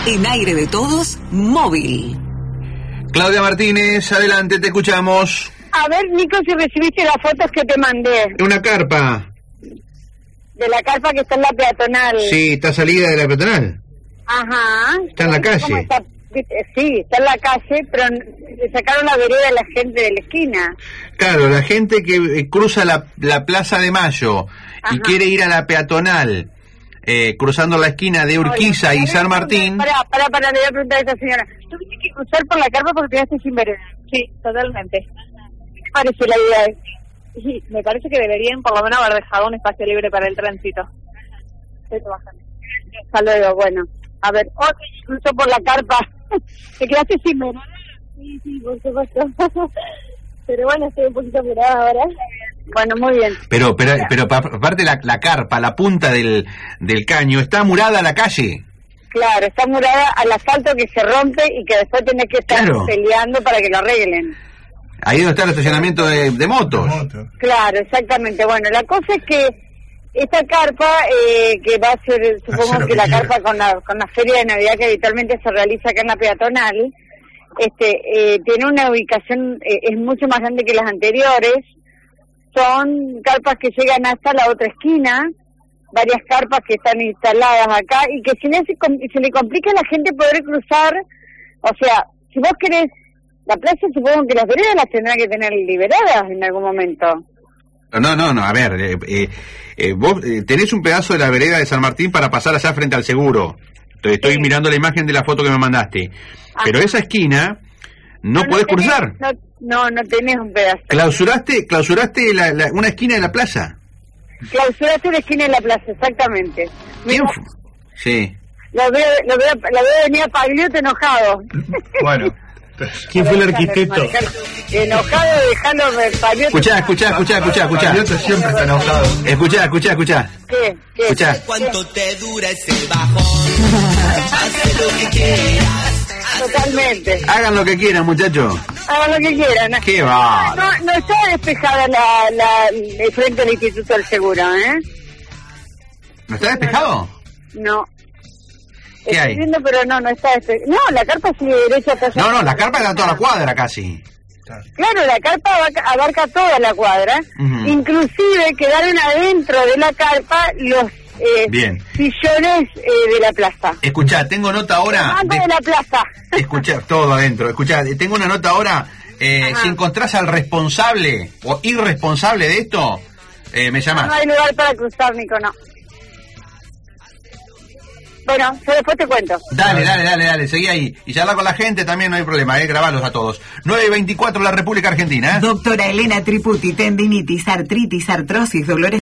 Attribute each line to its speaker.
Speaker 1: En Aire de Todos, móvil.
Speaker 2: Claudia Martínez, adelante, te escuchamos.
Speaker 3: A ver, Nico, si recibiste las fotos que te mandé.
Speaker 2: Una carpa.
Speaker 3: De la carpa que está en la peatonal.
Speaker 2: Sí, está salida de la peatonal.
Speaker 3: Ajá.
Speaker 2: Está en la calle.
Speaker 3: Está? Sí, está en la calle, pero le sacaron la vereda a la gente de la esquina.
Speaker 2: Claro, la gente que cruza la Plaza de Mayo. Ajá. Y quiere ir a la peatonal, cruzando la esquina de Urquiza y San Martín.
Speaker 3: Para, le voy a preguntar a esta señora. ¿Tuviste que cruzar por la carpa porque quedaste sin vereda?
Speaker 4: Sí, totalmente.
Speaker 3: ¿Qué te parece la idea?
Speaker 4: Sí, me parece que deberían por lo menos haber dejado un espacio libre para el tránsito.
Speaker 3: Estoy trabajando. Hasta luego, bueno. A ver, cruzó por la carpa. ¿Te quedaste sin vereda?
Speaker 4: Sí, por supuesto. Pero bueno, estoy un poquito apurada ahora.
Speaker 3: Bueno, muy bien.
Speaker 2: Pero aparte la carpa, la punta del caño, está murada a la calle.
Speaker 3: Claro, está murada al asfalto que se rompe y que después tenés que estar peleando para que lo arreglen.
Speaker 2: Ahí donde está el estacionamiento de motos.
Speaker 3: Claro, exactamente. Bueno, la cosa es que esta carpa, que va a ser, supongo que la carpa con la feria de Navidad que habitualmente se realiza acá en la peatonal, tiene una ubicación, es mucho más grande que las anteriores. Son carpas que llegan hasta la otra esquina, varias carpas que están instaladas acá, y que se le complica a la gente poder cruzar. O sea, si vos querés, la plaza, supongo que las veredas las tendrán que tener liberadas en algún momento.
Speaker 2: No, a ver, vos tenés un pedazo de la vereda de San Martín para pasar allá frente al seguro. Estoy mirando la imagen de la foto que me mandaste. Ajá. Pero esa esquina no podés cruzar.
Speaker 3: No tenés un pedazo.
Speaker 2: Clausuraste una esquina de la plaza.
Speaker 3: Clausuraste una esquina de la plaza, exactamente.
Speaker 2: ¿Quién fue? Sí.
Speaker 3: Lo veo venir a Pagliotto enojado.
Speaker 5: Bueno. ¿Quién fue el arquitecto?
Speaker 3: Enojado, dejalo Pagliotto.
Speaker 2: Escuchá.
Speaker 5: Pagliotto siempre está enojado.
Speaker 2: Escuchá.
Speaker 3: ¿Qué?
Speaker 2: Escuchá.
Speaker 6: ¿Cuánto te dura ese bajón? Haz lo que quieras.
Speaker 3: Totalmente.
Speaker 2: Hagan lo que quieran, muchachos.
Speaker 3: Hagan lo que quieran.
Speaker 2: Qué va.
Speaker 3: No está despejada el frente al Instituto del Seguro, ¿eh?
Speaker 2: ¿No está despejado?
Speaker 3: No.
Speaker 2: ¿Qué hay?
Speaker 3: Viendo, pero no está despejada. No, la carpa sigue derecha hasta allá.
Speaker 2: No, la carpa está toda la cuadra casi.
Speaker 3: Claro, la carpa abarca toda la cuadra. Uh-huh. Inclusive quedaron adentro de la carpa los sillones de la plaza.
Speaker 2: Escuchá, tengo nota ahora
Speaker 3: de la plaza.
Speaker 2: Escuchá, todo adentro. Escuchá, tengo una nota ahora. Si encontrás al responsable o irresponsable de esto, me llamás.
Speaker 3: No hay lugar para cruzar, Nico, no. Bueno, yo después te cuento.
Speaker 2: Dale, seguí ahí. Y charla con la gente también, no hay problema, grabalos a todos. 9:24 la República Argentina.
Speaker 1: Doctora Elena Triputi, tendinitis, artritis, artrosis, dolores